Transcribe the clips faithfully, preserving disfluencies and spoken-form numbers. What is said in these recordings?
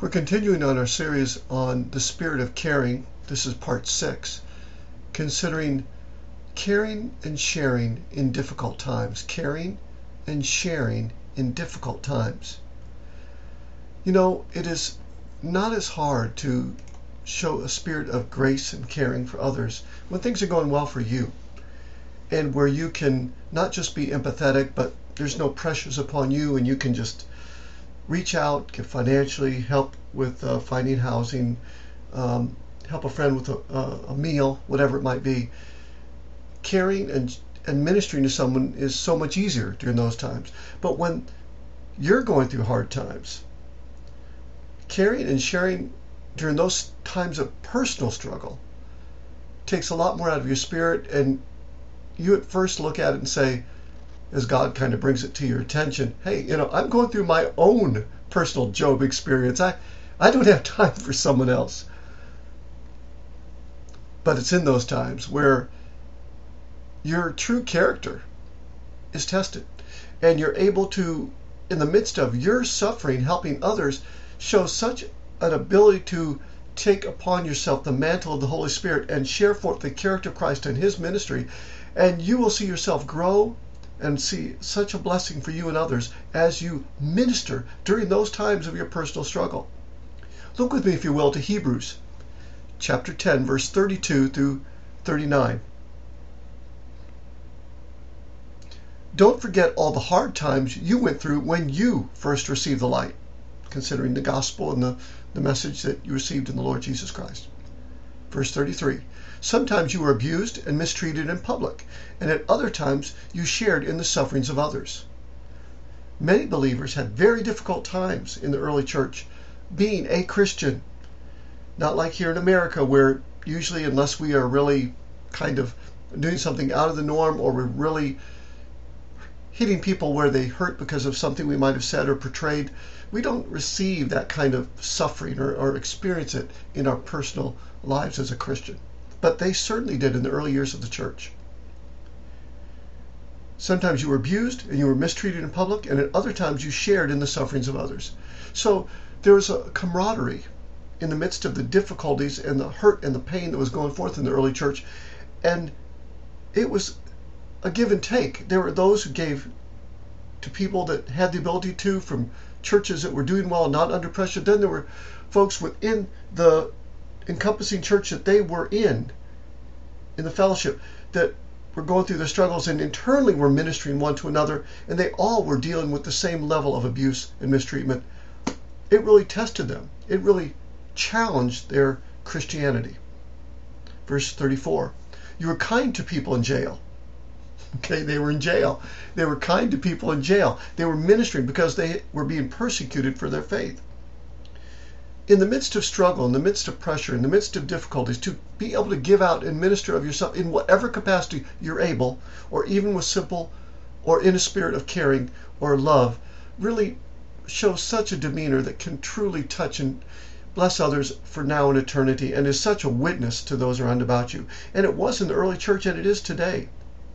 We're continuing on our series on the spirit of caring. This is part six, considering caring and sharing in difficult times. Caring and sharing in difficult times. You know, it is not as hard to show a spirit of grace and caring for others when things are going well for you, and where you can not just be empathetic, but there's no pressures upon you, and you can just reach out, give financially, help with uh, finding housing, um, help a friend with a, a, a meal, whatever it might be. Caring and, and ministering to someone is so much easier during those times. But when you're going through hard times, caring and sharing during those times of personal struggle takes a lot more out of your spirit, and you at first look at it and say, as God kind of brings it to your attention, hey, you know, I'm going through my own personal Job experience. I, I don't have time for someone else. But it's in those times where your true character is tested, and you're able to, in the midst of your suffering, helping others, show such an ability to take upon yourself the mantle of the Holy Spirit and share forth the character of Christ and His ministry, and you will see yourself grow and see such a blessing for you and others as you minister during those times of your personal struggle. Look with me, if you will, to Hebrews chapter ten, verse thirty-two through thirty-nine. Don't forget all the hard times you went through when you first received the light, considering the gospel and the, the message that you received in the Lord Jesus Christ. Verse thirty-three. Sometimes you were abused and mistreated in public, and at other times you shared in the sufferings of others. Many believers had very difficult times in the early church being a Christian. Not like here in America, where usually, unless we are really kind of doing something out of the norm, or we're really hitting people where they hurt because of something we might have said or portrayed, we don't receive that kind of suffering or, or experience it in our personal lives as a Christian. But they certainly did in the early years of the church. Sometimes you were abused and you were mistreated in public, and at other times you shared in the sufferings of others. So there was a camaraderie in the midst of the difficulties and the hurt and the pain that was going forth in the early church. And it was a give and take. There were those who gave to people that had the ability to, from churches that were doing well and not under pressure. Then there were folks within the encompassing church that they were in, in the fellowship, that were going through their struggles and internally were ministering one to another, and they all were dealing with the same level of abuse and mistreatment. It really tested them. It really challenged their Christianity. Verse thirty-four. You were kind to people in jail. Okay, they were in jail. They were kind to people in jail. They were ministering because they were being persecuted for their faith. In the midst of struggle, in the midst of pressure, in the midst of difficulties, to be able to give out and minister of yourself in whatever capacity you're able, or even with simple or in a spirit of caring or love, really shows such a demeanor that can truly touch and bless others for now and eternity, and is such a witness to those around about you. And it was in the early church, and it is today.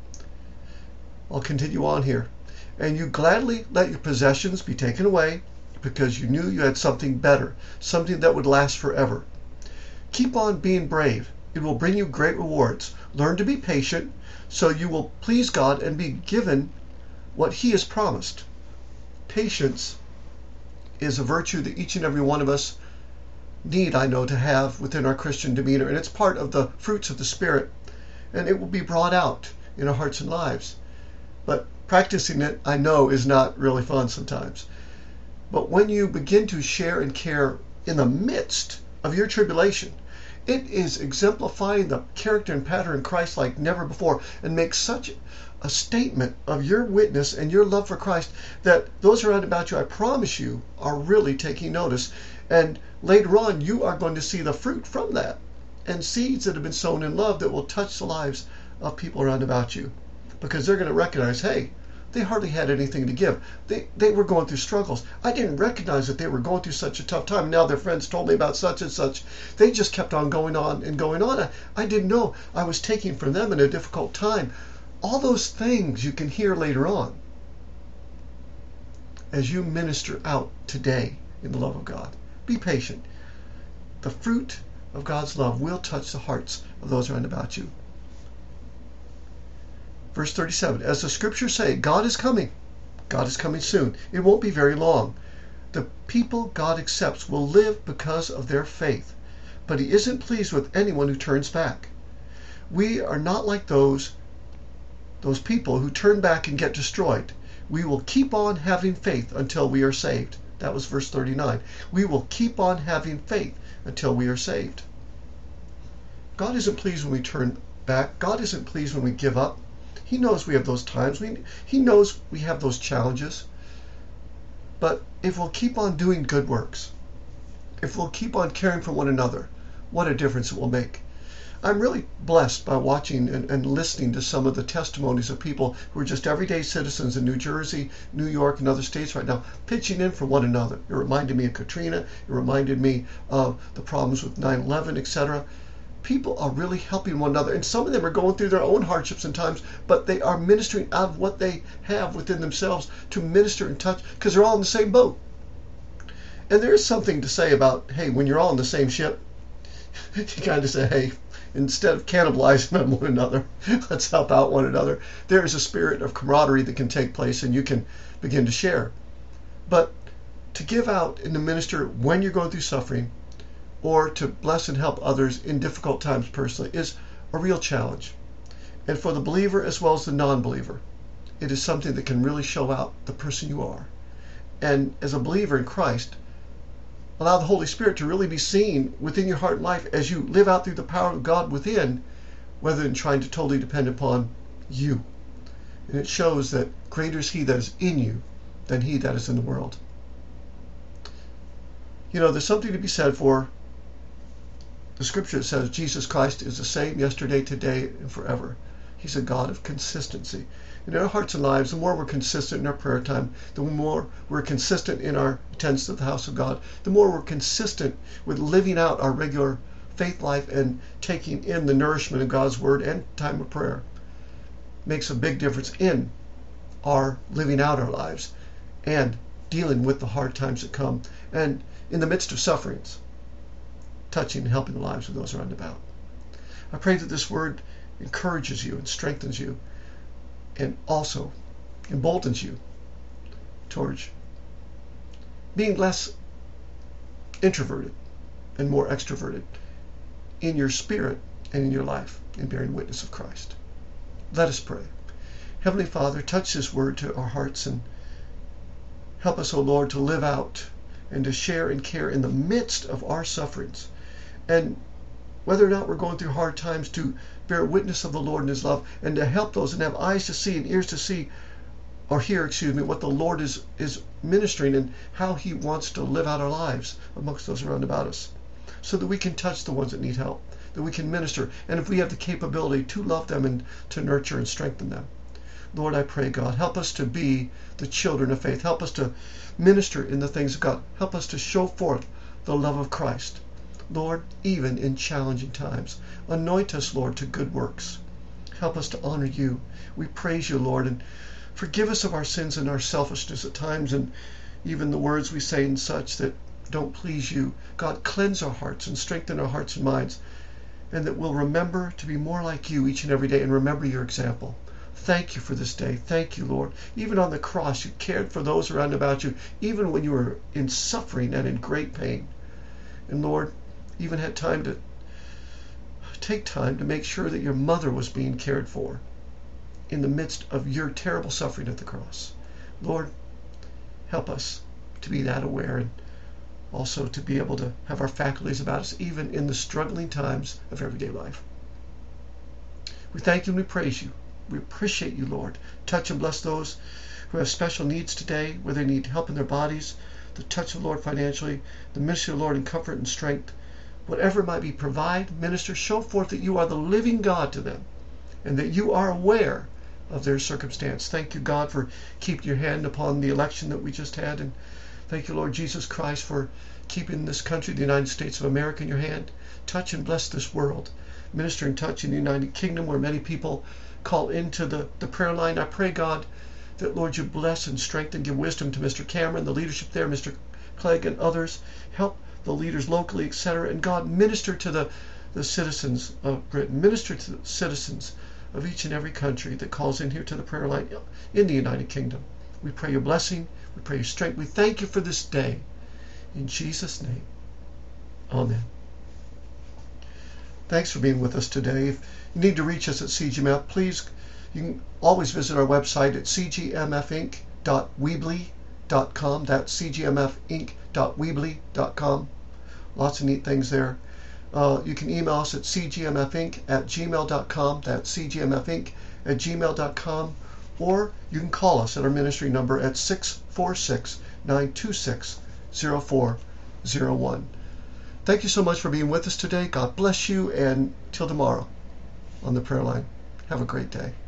I'll continue on here. And you gladly let your possessions be taken away, because you knew you had something better, something that would last forever. Keep on being brave. It will bring you great rewards. Learn to be patient, so you will please God and be given what He has promised. Patience is a virtue that each and every one of us need, I know, to have within our Christian demeanor, and it's part of the fruits of the Spirit, and it will be brought out in our hearts and lives. But practicing it, I know, is not really fun sometimes. But when you begin to share and care in the midst of your tribulation, it is exemplifying the character and pattern of Christ like never before, and makes such a statement of your witness and your love for Christ that those around about you, I promise you, are really taking notice. And later on, you are going to see the fruit from that, and seeds that have been sown in love that will touch the lives of people around about you, because they're going to recognize, hey, they hardly had anything to give. They they were going through struggles. I didn't recognize that they were going through such a tough time. Now their friends told me about such and such. They just kept on going on and going on. I, I didn't know I was taking from them in a difficult time. All those things you can hear later on as you minister out today in the love of God. Be patient. The fruit of God's love will touch the hearts of those around about you. Verse thirty-seven, as the scriptures say, God is coming. God is coming soon. It won't be very long. The people God accepts will live because of their faith, but he isn't pleased with anyone who turns back. We are not like those, those people who turn back and get destroyed. We will keep on having faith until we are saved. That was verse thirty-nine. We will keep on having faith until we are saved. God isn't pleased when we turn back. God isn't pleased when we give up. He knows we have those times. We, he knows we have those challenges. But if we'll keep on doing good works, if we'll keep on caring for one another, what a difference it will make. I'm really blessed by watching and, and listening to some of the testimonies of people who are just everyday citizens in New Jersey, New York, and other states right now, pitching in for one another. It reminded me of Katrina. It reminded me of the problems with nine eleven, et cetera. People are really helping one another, and some of them are going through their own hardships and times, but they are ministering out of what they have within themselves to minister and touch, because they're all in the same boat. And there is something to say about, hey, when you're all in the same ship, you kind of say, hey, instead of cannibalizing on one another, let's help out one another. There is a spirit of camaraderie that can take place, and you can begin to share. But to give out and to minister when you're going through suffering, or to bless and help others in difficult times personally, is a real challenge. And for the believer as well as the non-believer, it is something that can really show out the person you are. And as a believer in Christ, allow the Holy Spirit to really be seen within your heart and life as you live out through the power of God within, rather than trying to totally depend upon you. And it shows that greater is he that is in you than he that is in the world. You know, there's something to be said for the scripture that says Jesus Christ is the same yesterday, today, and forever. He's a God of consistency. And in our hearts and lives, the more we're consistent in our prayer time, the more we're consistent in our attendance to the house of God, the more we're consistent with living out our regular faith life and taking in the nourishment of God's word and time of prayer, makes a big difference in our living out our lives and dealing with the hard times that come, and in the midst of sufferings, touching and helping the lives of those around about. I pray that this word encourages you and strengthens you, and also emboldens you towards being less introverted and more extroverted in your spirit and in your life in bearing witness of Christ. Let us pray. Heavenly Father, touch this word to our hearts and help us, O Lord, to live out and to share and care in the midst of our sufferings. And whether or not we're going through hard times, to bear witness of the Lord and his love, and to help those and have eyes to see and ears to see, or hear, excuse me, what the Lord is, is ministering and how he wants to live out our lives amongst those around about us, so that we can touch the ones that need help, that we can minister, and if we have the capability to love them and to nurture and strengthen them. Lord, I pray, God, help us to be the children of faith. Help us to minister in the things of God. Help us to show forth the love of Christ. Lord, even in challenging times, anoint us, Lord, to good works. Help us to honor you. We praise you, Lord, and forgive us of our sins and our selfishness at times, and even the words we say and such that don't please you. God, cleanse our hearts and strengthen our hearts and minds, and that we'll remember to be more like you each and every day and remember your example. Thank you for this day. Thank you, Lord. Even on the cross, you cared for those around about you, even when you were in suffering and in great pain. And Lord, even had time to take time to make sure that your mother was being cared for in the midst of your terrible suffering at the cross. Lord, help us to be that aware, and also to be able to have our faculties about us even in the struggling times of everyday life. We thank you and we praise you. We appreciate you, Lord. Touch and bless those who have special needs today, where they need help in their bodies, the touch of the Lord financially, the ministry of the Lord in comfort and strength. Whatever might be, provide, minister, show forth that you are the living God to them, and that you are aware of their circumstance. Thank you, God, for keeping your hand upon the election that we just had, and thank you, Lord Jesus Christ, for keeping this country, the United States of America, in your hand. Touch and bless this world. Minister and touch in the United Kingdom, where many people call into the, the prayer line. I pray, God, that, Lord, you bless and strengthen, give wisdom to Mister Cameron, the leadership there, Mister Clegg, and others. Help the leaders locally, et cetera. And God, minister to the, the citizens of Britain, minister to the citizens of each and every country that calls in here to the prayer line in the United Kingdom. We pray your blessing. We pray your strength. We thank you for this day. In Jesus' name, amen. Thanks for being with us today. If you need to reach us at C G M F, please, you can always visit our website at c g m f inc dot weebly dot com. That's c g m f inc dot weebly dot com. Lots of neat things there. Uh, you can email us at c g m f inc at gmail dot com. That's c g m f inc at gmail dot com. Or you can call us at our ministry number at six four six, nine two six, zero four zero one. Thank you so much for being with us today. God bless you, and till tomorrow on the prayer line. Have a great day.